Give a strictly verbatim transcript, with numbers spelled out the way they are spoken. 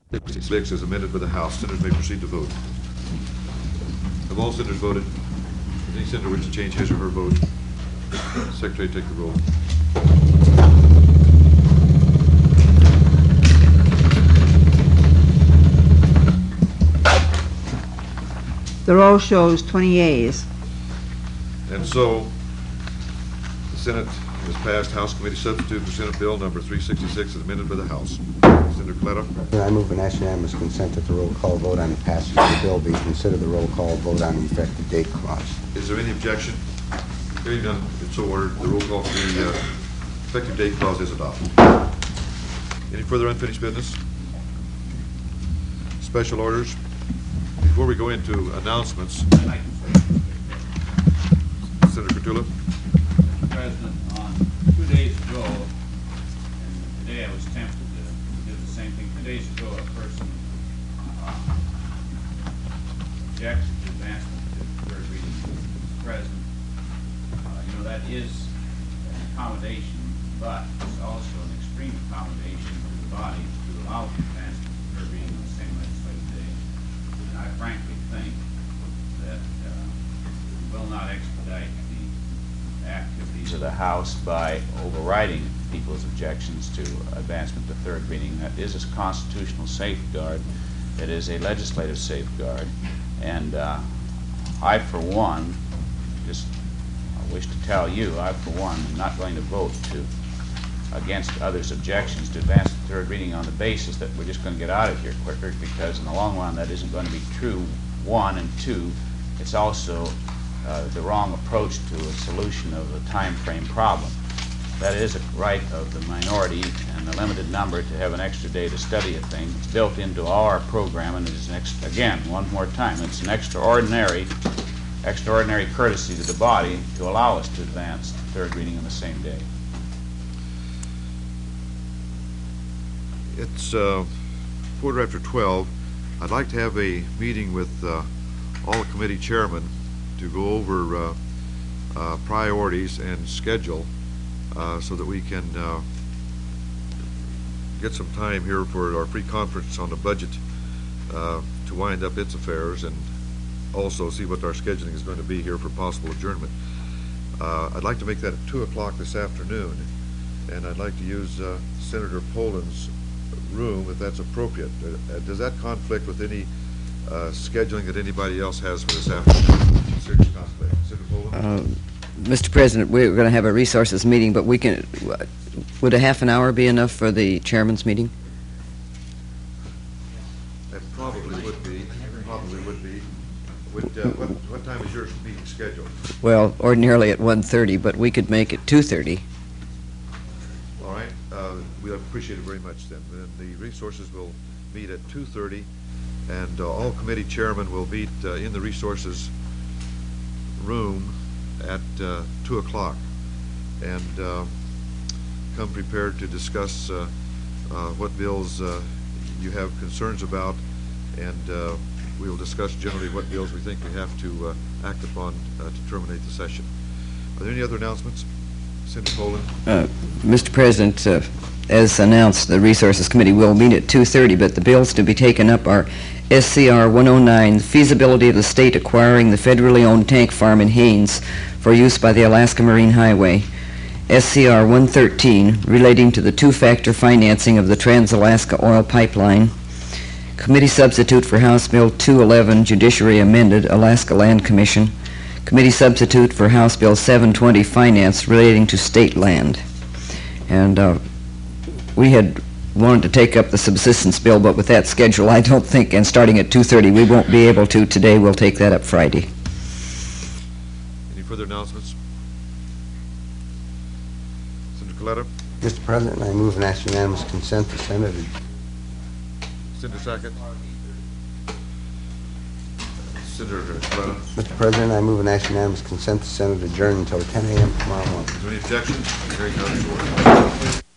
six as amended by the House. Senators may proceed to vote. Have all senators voted? Does any senator wish to change his or her vote? Secretary, take the roll. The roll shows twenty yeas. And so, the Senate has passed House Committee Substitute for Senate Bill number three sixty-six as amended by the House. Senator Coletta. I move an act unanimous consent that the roll call vote on the passage of the bill be considered the roll call vote on the effective date clause. Is there any objection? Hearing none, it's so ordered. The roll call for the uh, effective date clause is adopted. Any further unfinished business? Special orders? Before we go into announcements, Senator Cotula. Mister President, on two days ago, and today I was tempted to do the same thing. Two days ago, a person uh, objected to advancement to third reading. Mister President, uh, you know, that is an accommodation, but it's also an extreme accommodation to the body to allow the advancement to third reading on the same legislative day. And I frankly think that uh, we will not expedite the activities of the House by overriding people's objections to advancement to third reading. That is a constitutional safeguard. It is a legislative safeguard. And uh, I, for one, just I wish to tell you, I, for one, am not going to vote to against others' objections to advance to third reading on the basis that we're just going to get out of here quicker, because in the long run that isn't going to be true, one, and two, it's also uh, the wrong approach to a solution of a time frame problem. That is a right of the minority and the limited number to have an extra day to study a thing. It's built into our program, and it is, an ex again, one more time, it's an extraordinary, extraordinary courtesy to the body to allow us to advance to third reading on the same day. It's uh, quarter after twelve. I'd like to have a meeting with uh, all committee chairmen to go over uh, uh, priorities and schedule uh, so that we can uh, get some time here for our pre-conference on the budget uh, to wind up its affairs, and also see what our scheduling is going to be here for possible adjournment. Uh, I'd like to make that at two o'clock this afternoon, and I'd like to use uh, Senator Poland's room if that's appropriate. Uh, does that conflict with any uh, scheduling that anybody else has for this afternoon? Serious conflict. Senator Poland? Uh, Mister President, we're going to have a resources meeting, but we can. Would a half an hour be enough for the chairman's meeting? That probably would be. Probably would be. Would, uh, what, what time is your meeting scheduled? Well, ordinarily at one thirty, but we could make it two thirty. All right. Uh, we appreciate it very much then. Then the resources will meet at two thirty, and uh, all committee chairmen will meet uh, in the resources room at uh, two o'clock, and uh, come prepared to discuss uh, uh, what bills uh, you have concerns about, and uh, we will discuss generally what bills we think we have to uh, act upon uh, to terminate the session. Are there any other announcements? Senator Poland. Uh, Mister President, uh, as announced, the Resources Committee will meet at two thirty, but the bills to be taken up are S C R one oh nine, feasibility of the state acquiring the federally owned tank farm in Haines for use by the Alaska Marine Highway, S C R one thirteen, relating to the two-factor financing of the Trans-Alaska Oil Pipeline, Committee Substitute for House Bill two eleven, Judiciary Amended, Alaska Land Commission, Committee Substitute for House Bill seven twenty, Finance, relating to state land. And uh, we had wanted to take up the subsistence bill, but with that schedule, I don't think, and starting at two thirty, we won't be able to today. We'll take that up Friday. Any further announcements? Senator Coletta. Mister President, I move an act unanimous consent to Senator. Senator Sackett. Senator Coletta. Mister President, I move an act unanimous consent to Senate adjourn until ten A M tomorrow morning. Is there any objection? Hearing none, so ordered.